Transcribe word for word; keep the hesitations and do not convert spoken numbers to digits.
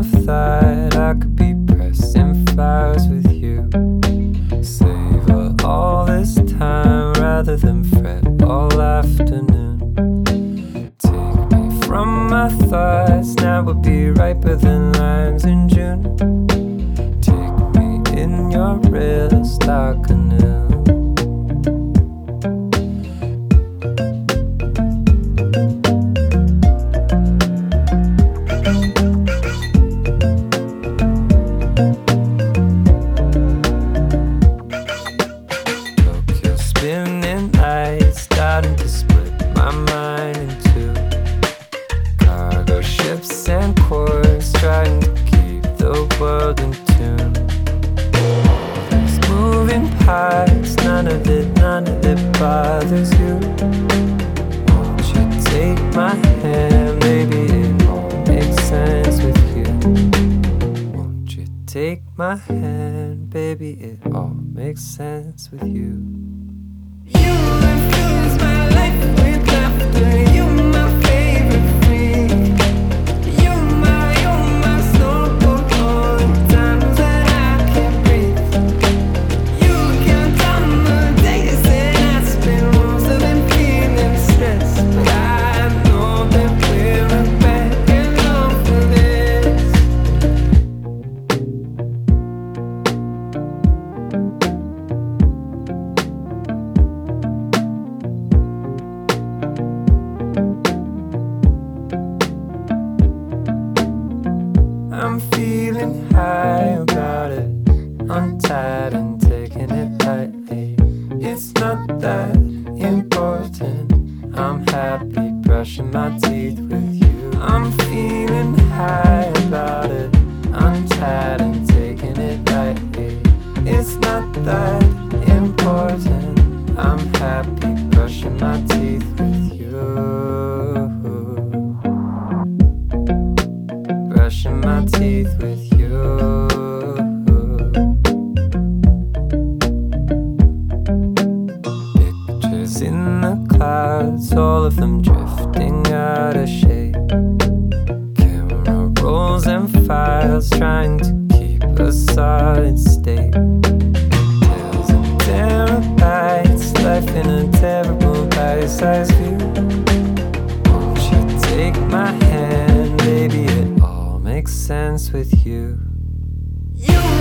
of thought, I could be pressing flowers with you. Savor all this time rather than fret all afternoon. Take me from my thoughts, now would be riper than limes in June. Take me in your wrist like a nail. Spinning lights starting to split my mind in two. Cargo ships and quarters trying to keep the world in tune. There's moving parts, none of it, none of it bothers you. Won't you take my hand, maybe it all makes sense with you. Won't you take my hand, baby, it all makes sense with you. You infuse my life with laughter. You my favorite freak. You my, you my snowball all the times that I can't breathe. You can't count the days that I spend most of them feeling stressed, but I know that we're back in love for this. I'm feeling high about it, untied and taking it lightly. It's not that important, I'm happy brushing my teeth with you. I'm feeling high about it, untied and taking it lightly. It's not that important, I'm happy brushing my teeth with you. Brushing my teeth with you. Pictures in the clouds, all of them drifting out of shape. Camera rolls and files trying to keep a solid state. Tales and terabytes, life in a terrible bite-sized view. Won't you take my hand, baby, it all makes sense with you. You